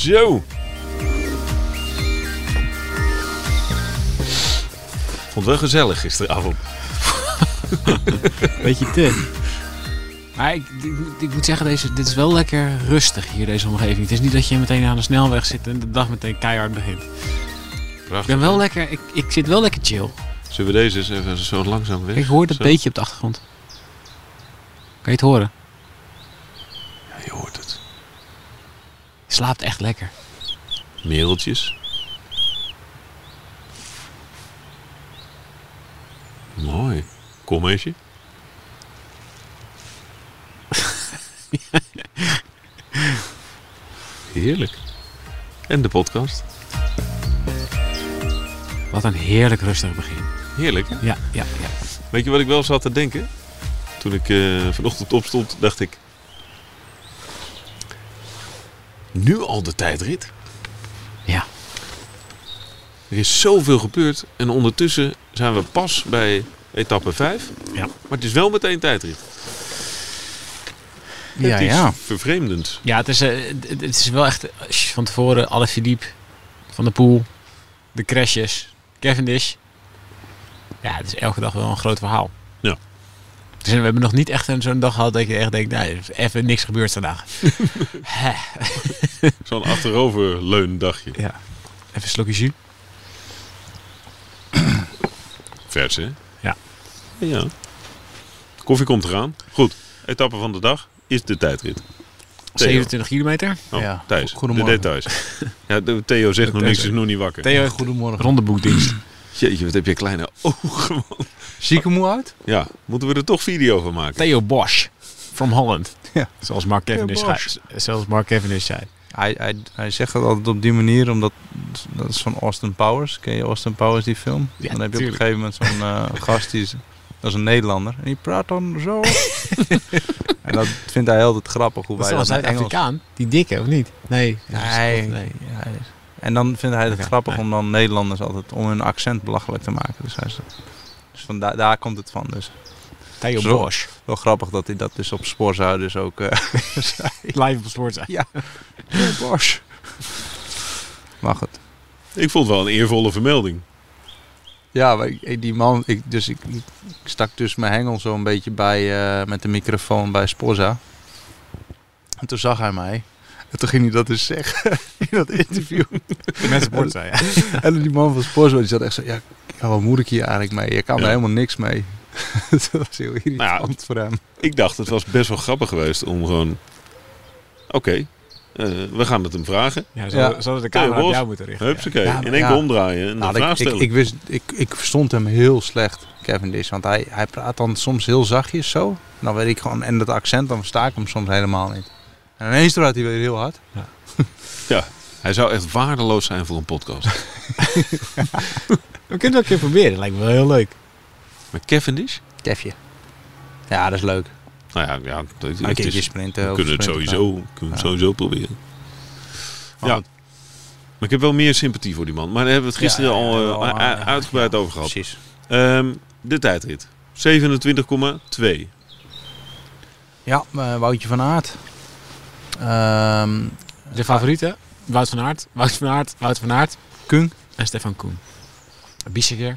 Zo. Vond het wel gezellig gisteravond. Beetje te. Maar ik moet zeggen, dit is wel lekker rustig hier, deze omgeving. Het is niet dat je meteen aan de snelweg zit en de dag meteen keihard begint. Prachtig. Ik ben wel lekker, ik zit wel lekker chill. Zullen we deze eens even zo langzaam weg? Ik hoor dat Zo. beetje op de achtergrond. Kan je het horen? Ja, je hoort het. Je slaapt echt lekker. Mereltjes. Mooi. Koolmeesje. Heerlijk. En de podcast. Wat een heerlijk rustig begin. Heerlijk, hè? Ja. Weet je wat ik wel zat te denken? Toen ik vanochtend opstond, dacht ik... Nu al de tijdrit? Ja. Er is zoveel gebeurd en ondertussen zijn we pas bij etappe 5. Ja. Maar het is wel meteen tijdrit. Ja, Het is ja. vervreemdend. Ja, het is wel echt... als je van tevoren Alaphilippe, Van der Poel, de crashes, Cavendish. Ja, het is elke dag wel een groot verhaal. Ja. Dus we hebben nog niet echt zo'n dag gehad dat je echt denkt... Nee, er is even niks gebeurd vandaag. Zo'n achteroverleundagje. Ja. Even een slokje jus. Vers, hè? Ja. Ja. Koffie komt eraan. Goed. Etappe van de dag is de tijdrit. Theo. 27 kilometer. Oh, Ja. Thijs, de Goedemorgen. details. Ja, Theo zegt nog niks, is nog niet wakker. Theo, Goedemorgen. rondeboekdienst. Jeetje, wat heb je kleine ogen, man. Zie ik er moe uit? Ja, moeten we er toch video van maken? Theo Bosch. From Holland. Ja. Zoals Mark Cavendish Bosch. Zoals Mark Cavendish zei. Hij zegt het altijd op die manier, omdat dat is van Austin Powers. Ken je Austin Powers, die film? Ja, Dan heb je tuurlijk. op een gegeven moment zo'n gast, dat is een Nederlander. En die praat dan zo. En dat vindt hij altijd grappig. Hoe Dat wij is wel dat in Engels... Zuid-Afrikaan. Die dikke, of niet? Nee. Nee. Ja, en dan vindt hij het Oké, grappig nee. om dan Nederlanders altijd om hun accent belachelijk te maken. Dus, daar komt het van. Dus Theo Zo. Bosch. wel grappig dat hij dat dus op Spoorzuid dus ook zei. Live op sport zijn. Ja, Bosch. Maar goed. Ik vond het wel een eervolle vermelding. Ja, maar die man, ik stak dus mijn hengel zo een beetje bij met de microfoon bij Sporza. En toen zag hij mij. En toen ging hij dat dus zeggen in dat interview. Met sport zijn, ja. En die man van Sporza die zat echt zo, ja, wat moet ik hier eigenlijk mee? Je kan er helemaal niks mee. Dat was heel irritant voor hem. Ik dacht, het was best wel grappig geweest om gewoon... Oké, we gaan het hem vragen. Ja, Ja. zouden de Theo camera op Bosch. jou moeten richten. Hupsakee, Ja, in maar één keer ja. omdraaien en een Nou, vraag stellen. ik verstond hem heel slecht, Cavendish. Want hij praat dan soms heel zachtjes zo. Dan weet ik gewoon, en dat accent, dan versta ik hem soms helemaal niet. En ineens draait hij weer heel hard. Ja, hij zou echt waardeloos zijn voor een podcast. We kunnen het ook een keer proberen. Dat lijkt me wel heel leuk. Maar Cavendish? Kefje. Ja, dat is leuk. Nou ja, het Een keertje is, sprinten. we kunnen het sowieso proberen. Maar Ja. goed, Maar ik heb wel meer sympathie voor die man. Maar daar hebben we het gisteren al uitgebreid ja, over gehad. Precies. De tijdrit. 27,2. Ja, Woutje van Aert. De favorieten? Wout van Aert. Kung. En Stefan Koen. Biesiger.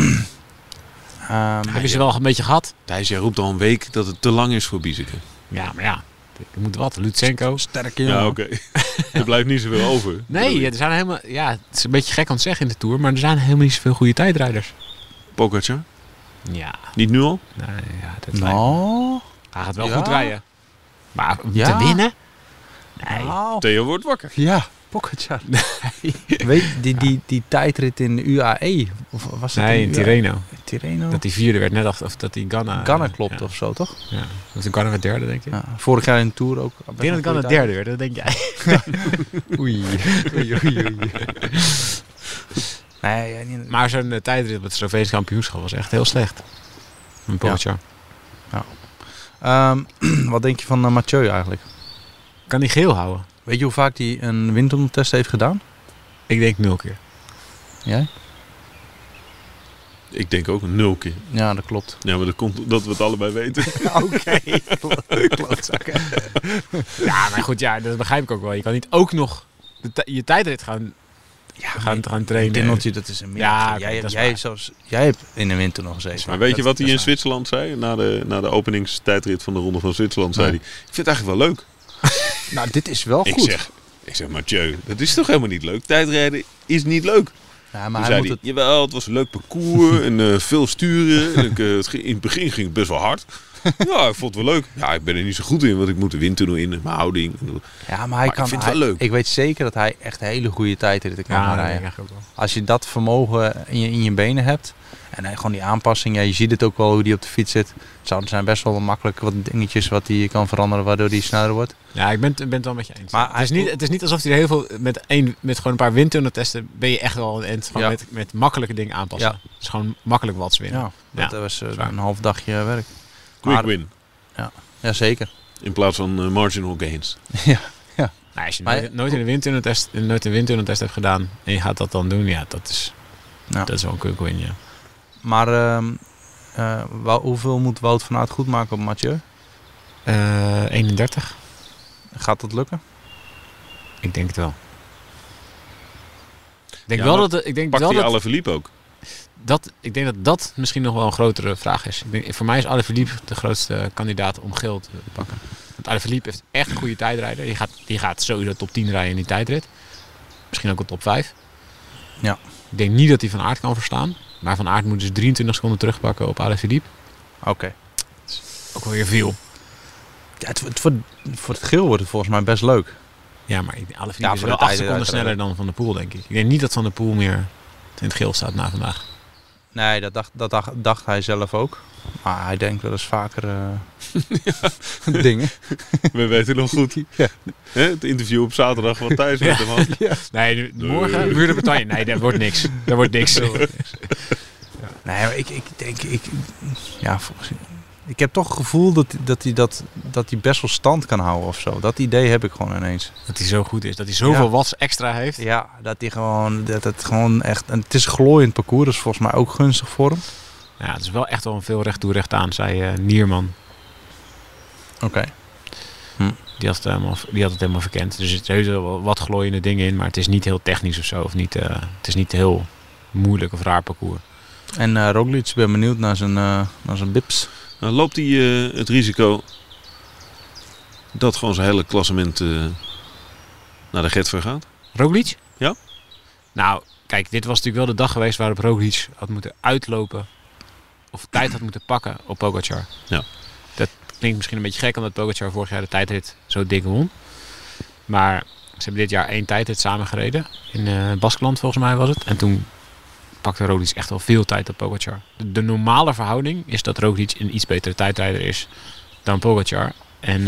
Ehm, Heb je ze wel een beetje gehad? Thijs, jij roept al een week dat het te lang is voor Bieseke. Ja, maar ja. Er moet wat. Lutsenko. sterke jongen. Ja, oké. Er blijft niet zoveel over. bedoel Nee, je. er zijn helemaal... Ja, het is een beetje gek om te zeggen in de Tour. Maar er zijn helemaal niet zoveel goede tijdrijders. Pogacar? Ja. Niet nu al? Nee, ja, dat lijkt me. Nou, Hij gaat wel Ja. goed rijden. Maar om Ja. te winnen? Nee. nou. Theo wordt wakker. Ja, Pogacar. Weet je, die tijdrit in de UAE? Of was het Nee, in Tirreno. Tirreno? Dat hij vierde werd net of dat hij Ganna... Ganna klopt ja. of zo, toch? Ja. Dat is Ganna werd derde, denk ik. Ja, vorig jaar in de Tour ook. Ik denk dat Ganna derde werd, dat denk jij. Oei. Oei. Nee, niet. Maar zo'n tijdrit op het Sloveense kampioenschap was echt heel slecht. Een Pogacar. Wat denk je van Mathieu eigenlijk? Kan hij geel houden? Weet je hoe vaak hij een windtunneltest heeft gedaan? Ik denk 0 keer. Jij? Ik denk ook 0 keer. Ja, dat klopt. Ja, maar dat komt dat we het allebei weten. Oké. Klootzak. Ja, maar goed, ja, dat begrijp ik ook wel. Je kan niet ook nog je tijdrit gaan trainen. Een tunneltje, dat is een middag. Ja, oké, dat is waar. Jij hebt in de winter nog gezeten. Maar weet je wat hij in waar. Zwitserland zei? Na de openingstijdrit van de Ronde van Zwitserland zei hij... Ik vind het eigenlijk wel leuk. Nou, dit is wel goed. Ik zeg, Mathieu, dat is toch helemaal niet leuk? Tijdrijden is niet leuk. Ja, maar Toen hij zei moet hij, jawel, het was een leuk parcours en veel sturen. En in het begin ging het best wel hard. Ja, ik vond het wel leuk. Ja, ik ben er niet zo goed in, want ik moet de windtunnel in, mijn houding. Ja, maar hij kan. ik vind het wel leuk. Ik weet zeker dat hij echt hele goede tijdritten kan gaan rijden. Ja, ook wel. Als je dat vermogen in je benen hebt en hij gewoon die aanpassing, ja, je ziet het ook wel hoe die op de fiets zit. Er zijn best wel makkelijk wat dingetjes wat hij kan veranderen waardoor hij sneller wordt. Ja, ik ben het wel met je eens. Maar het is niet alsof hij er heel veel met gewoon een paar windtunneltesten ben je echt wel een end van met makkelijke dingen aanpassen. Ja. Het is gewoon makkelijk watts winnen. Ja, dat was een half dagje werk. Quick win. Ja, zeker. In plaats van marginal gains. Ja. Nou, als je nooit in een windtunneltest hebt gedaan en je gaat dat dan doen, ja, dat is wel een quick win, ja. Maar hoeveel moet Wout van Aert goed maken op Mathieu? 31. Gaat dat lukken? Ik denk het wel. Pakt hij Alaphilippe ook? Ik denk dat misschien nog wel een grotere vraag is. Voor mij is Alaphilippe de grootste kandidaat om geel te pakken. Want Alaphilippe heeft echt een goede tijdrijder. Die gaat sowieso top 10 rijden in die tijdrit. Misschien ook wel top 5. Ja. Ik denk niet dat hij Van Aert kan verstaan. Maar Van Aert moet dus 23 seconden terugpakken op Alaphilippe. Oké. Ook wel weer veel. Ja, voor het geel wordt het volgens mij best leuk. Ja, maar Alaphilippe is voor wel de 8 seconden tijdrijder. sneller dan Van der Poel, denk ik. Ik denk niet dat Van der Poel meer in het geel staat na vandaag. Nee, dat dacht hij zelf ook. Maar hij denkt wel eens vaker dingen. We weten nog goed. Ja. Het interview op zaterdag wat Thijs met hem had. Ja. Nee, morgen Muur de Bretagne. Nee, dat wordt niks. Dat wordt niks. Nee, maar ik denk... Ik heb toch het gevoel dat hij best wel stand kan houden of zo. Dat idee heb ik gewoon ineens. Dat hij zo goed is. Dat hij zoveel watts extra heeft. Ja, dat hij gewoon... Dat het gewoon echt... En het is een glooiend parcours. Dat is volgens mij ook gunstig voor hem. Ja, het is wel echt wel een veel recht toe recht aan, zei Nierman. Oké. Die had het helemaal verkend. Dus er zitten wel wat glooiende dingen in. Maar het is niet heel technisch of zo. Of niet, het is niet heel moeilijk of raar parcours. En Roglic, ben benieuwd naar zijn bips. Nou, loopt hij het risico dat gewoon zijn hele klassement naar de Getver gaat? Roglic? Ja. Nou, kijk, dit was natuurlijk wel de dag geweest waarop Roglic had moeten uitlopen. Of tijd had moeten pakken op Pogacar. Ja. Dat klinkt misschien een beetje gek omdat Pogacar vorig jaar de tijdrit zo dik won. Maar ze hebben dit jaar 1 tijdrit samen gereden. In Baskeland volgens mij was het. En toen pakte Roglic echt wel veel tijd op Pogacar. De normale verhouding is dat Roglic een iets betere tijdrijder is dan Pogacar. En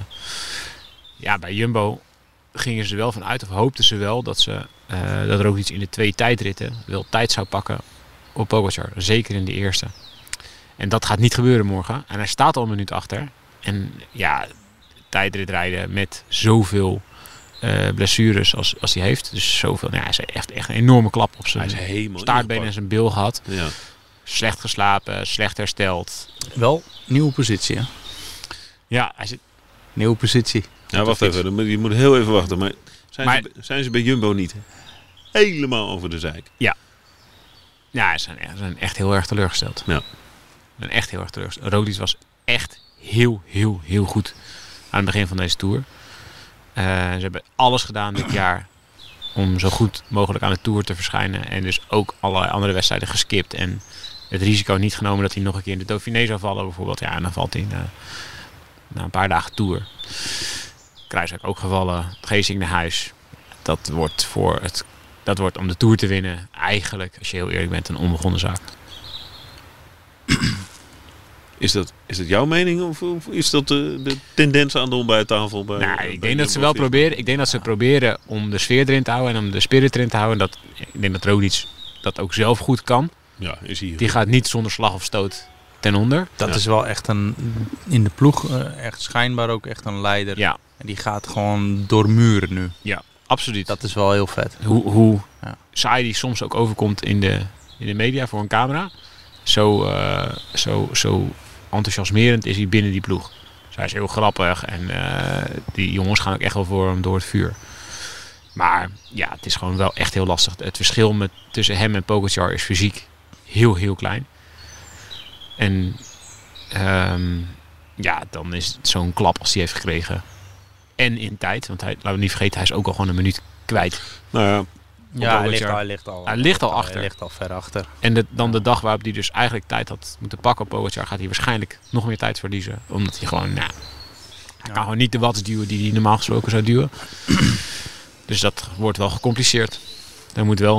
bij Jumbo gingen ze wel vanuit, of hoopten ze wel, dat Roglic in de 2 tijdritten wel tijd zou pakken op Pogacar. Zeker in de eerste. En dat gaat niet gebeuren morgen. En hij staat al een minuut achter. En ja, tijdrit rijden met zoveel blessures als hij heeft. Dus zoveel. Nou, hij heeft echt een enorme klap op zijn staartbeen en zijn bil gehad. Ja. Slecht geslapen, slecht hersteld. Wel, nieuwe positie, hè? Ja, hij zit... Nieuwe positie. Ja, wacht even. Je moet heel even wachten. Maar zijn ze bij Jumbo niet helemaal over de zeik? Ja, ze zijn echt heel erg teleurgesteld. Ja. En echt heel erg teleurgesteld. Roglic was echt heel, heel, heel goed aan het begin van deze Tour. Ze hebben alles gedaan dit jaar om zo goed mogelijk aan de Tour te verschijnen. En dus ook allerlei andere wedstrijden geskipt. En het risico niet genomen dat hij nog een keer in de Dauphiné zou vallen bijvoorbeeld. Ja, en dan valt hij na een paar dagen Tour. Kruiswijk ook gevallen. Geesink naar huis. Dat wordt om de Tour te winnen eigenlijk, als je heel eerlijk bent, een onbegonnen zaak. Is dat jouw mening of is dat de tendens aan de ontbijttafel? Ik denk dat ze wel proberen. Ik denk dat ze proberen om de sfeer erin te houden en om de spirit erin te houden. Ik denk dat Roglic dat ook zelf goed kan. Ja, is hij. Die gaat niet zonder slag of stoot ten onder. Dat is wel echt in de ploeg echt schijnbaar ook echt een leider. Ja. En die gaat gewoon door muren nu. Ja, absoluut. Dat is wel heel vet. Hoe saai die soms ook overkomt in de media voor een camera. Zo enthousiasmerend is hij binnen die ploeg. Dus hij is heel grappig en die jongens gaan ook echt wel voor hem door het vuur. Maar ja, het is gewoon wel echt heel lastig. Het verschil tussen hem en Pogačar is fysiek heel, heel klein. En dan is het zo'n klap als hij heeft gekregen. En in tijd. Want laten we niet vergeten, hij is ook al gewoon een minuut kwijt. Nou ja, Ja, hij ligt al achter. Hij ligt al ver achter. En dan de dag waarop hij dus eigenlijk tijd had moeten pakken op Pogačar, gaat hij waarschijnlijk nog meer tijd verliezen. Omdat hij gewoon, hij kan gewoon niet de watts duwen die hij normaal gesproken zou duwen. Dus dat wordt wel gecompliceerd. Er moet wel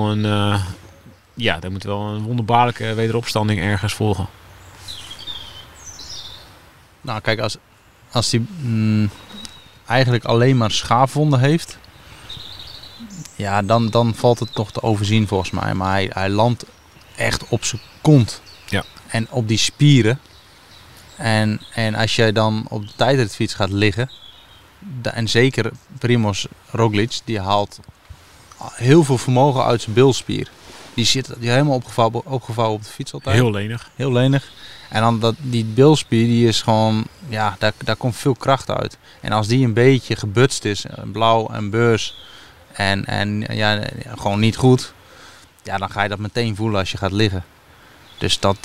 een wonderbaarlijke wederopstanding ergens volgen. Nou, kijk, als hij eigenlijk alleen maar schaafwonden heeft, ja, dan valt het nog te overzien volgens mij. Maar hij landt echt op zijn kont. Ja. En op die spieren. En als jij dan op de tijdritfiets gaat liggen, en zeker Primož Roglič, die haalt heel veel vermogen uit zijn bilspier. Die zit helemaal opgevouwen op de fiets altijd. Heel lenig. Heel lenig. En dan die bilspier, die is gewoon, ja, daar komt veel kracht uit. En als die een beetje gebutst is, blauw en beurs, en gewoon niet goed, ja, dan ga je dat meteen voelen als je gaat liggen. Dus dat,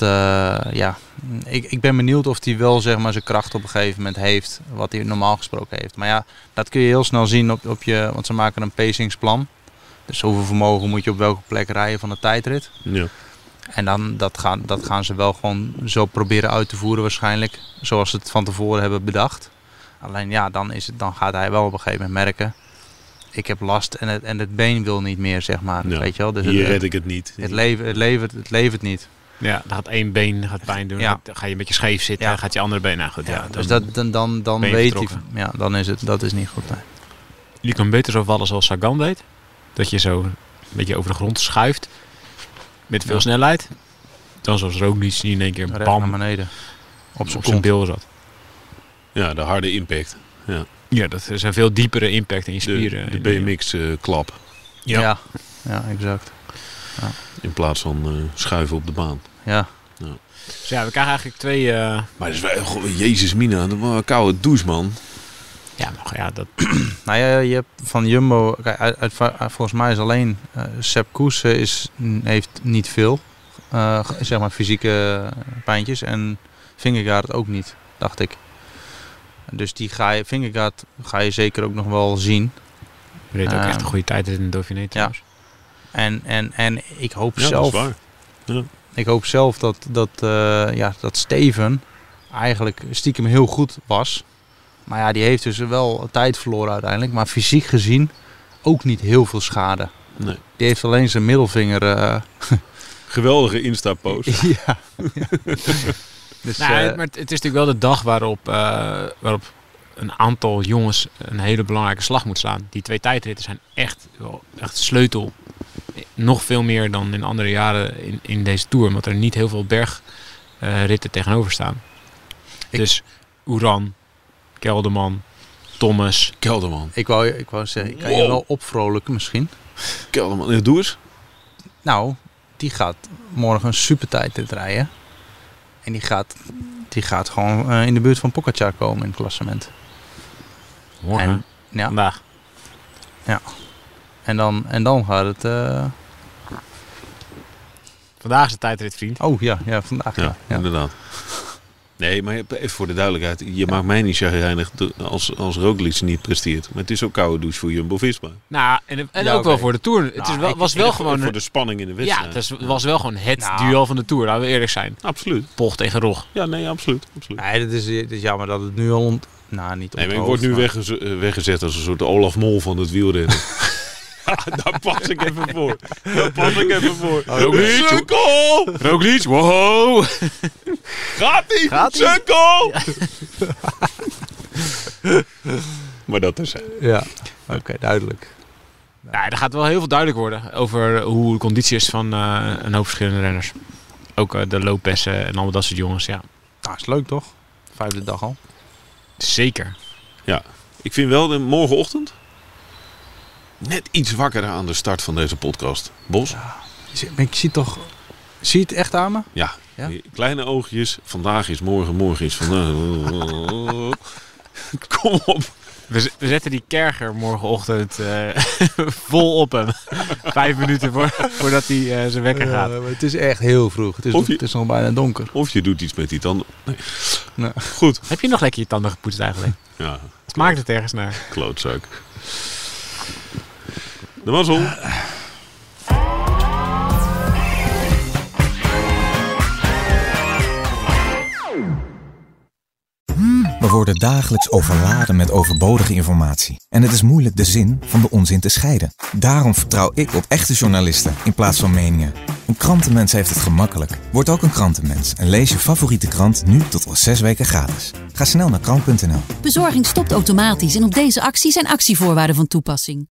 ik ben benieuwd of hij wel, zeg maar, zijn kracht op een gegeven moment heeft, wat hij normaal gesproken heeft. Maar ja, dat kun je heel snel zien want ze maken een pacingsplan. Dus hoeveel vermogen moet je op welke plek rijden van de tijdrit. ja. En dan dat gaan ze wel gewoon zo proberen uit te voeren waarschijnlijk. Zoals ze het van tevoren hebben bedacht. Alleen ja, dan gaat hij wel op een gegeven moment merken. Ik heb last en het been wil niet meer, zeg maar. Ja. Weet je wel? Dus Hier red ik het niet. Het levert niet. Ja, dan gaat één been pijn doen. Ja. Dan ga je een beetje scheef zitten. Ja. Dan gaat je andere been. Nou goed, Dus dan ben je weet hij. vertrokken. Ja, dat is niet goed. Nee. Je kan beter zo vallen zoals Sagan deed. Dat je zo een beetje over de grond schuift. Met veel snelheid. Dan zoals Roglič die in één keer Recht bam naar beneden. Op zijn op zijn kont. bil zat. Ja, de harde impact. Ja. Ja, dat is een veel diepere impact in je spieren. De BMX-klap. Ja, exact. In plaats van schuiven op de baan. Ja. Dus ja, we krijgen eigenlijk twee... Maar dat is wel, Jezus mina, dat was een koude douche, man. dat... Nou ja, je hebt van Jumbo, kijk, volgens mij is alleen Sepp Kuss heeft niet veel, zeg maar, fysieke pijntjes. En Vingegaard ook niet, dacht ik. Dus Vingegaard ga je zeker ook nog wel zien. reed ook echt een goede tijd in de Dauphiné trouwens. En ik hoop Ja, zelf... dat is waar. Ja. Ik hoop zelf dat Steven eigenlijk stiekem heel goed was. Maar ja, die heeft dus wel tijd verloren uiteindelijk. Maar fysiek gezien ook niet heel veel schade. Nee. Die heeft alleen zijn middelvinger... Geweldige Insta-post. ja. Dus, Maar het is natuurlijk wel de dag waarop een aantal jongens een hele belangrijke slag moet slaan. Die twee tijdritten zijn echt sleutel. Nog veel meer dan in andere jaren in deze Tour. Omdat er niet heel veel bergritten tegenover staan. Dus Uran, Kelderman, Thomas. Kelderman. ik wou zeggen, ik kan je wel opvrolijken misschien. Kelderman, ja, doe eens. Nou, die gaat morgen een super tijdrit rijden. En die gaat gewoon in de buurt van Pogačar komen in het klassement. Morgen. Ja. Vandaag. En dan gaat het... Vandaag is de tijdrit, vriend. Oh ja, vandaag. Ja, Ja. inderdaad. Nee, maar even voor de duidelijkheid. Je maakt mij niet chagrijnig als Roglič niet presteert. Maar het is ook koude douche voor Jumbo-Visma. Nou, en Ja, ook wel oké. voor de Tour. Het was wel gewoon... Voor de spanning in de wedstrijd. het was wel gewoon het duel van de Tour. Laten we eerlijk zijn. Absoluut. Poch tegen Rog. Ja, nee, absoluut. Nee, het is jammer dat het nu al... niet Nee, maar onthoofd, ik word nu maar- weggezet als een soort Olaf Mol van het wielrennen. Ja, daar pas ik even voor. Roglič. Sukkel! Roglič, wow! Gaat-ie! Sukkel! Maar dat is... Ja, oké, duidelijk. Ja, er gaat wel heel veel duidelijk worden over hoe de conditie is van een hoop verschillende renners. Ook de Lopessen en allemaal dat soort jongens, ja. Nou, is leuk toch? 5e dag al. Zeker. Ik vind wel de morgenochtend net iets wakkerder aan de start van deze podcast. Bos? Ik zie toch... Zie je het echt aan me? Ja. Ja? Die kleine oogjes. Vandaag is morgen, morgen is vandaag. Kom op. We zetten die kerger morgenochtend vol op hem. 5 minuten voordat hij zijn wekker gaat. Maar het is echt heel vroeg. Het is nog bijna donker. Of je doet iets met die tanden. Nee. Nee. Goed. Heb je nog lekker je tanden gepoetst eigenlijk? Ja. Smaakt het ergens naar? Klootzak. De mazzel. We worden dagelijks overladen met overbodige informatie. En het is moeilijk de zin van de onzin te scheiden. Daarom vertrouw ik op echte journalisten in plaats van meningen. Een krantenmens heeft het gemakkelijk. Word ook een krantenmens en lees je favoriete krant nu tot al 6 weken gratis. Ga snel naar krant.nl. Bezorging stopt automatisch en op deze actie zijn actievoorwaarden van toepassing.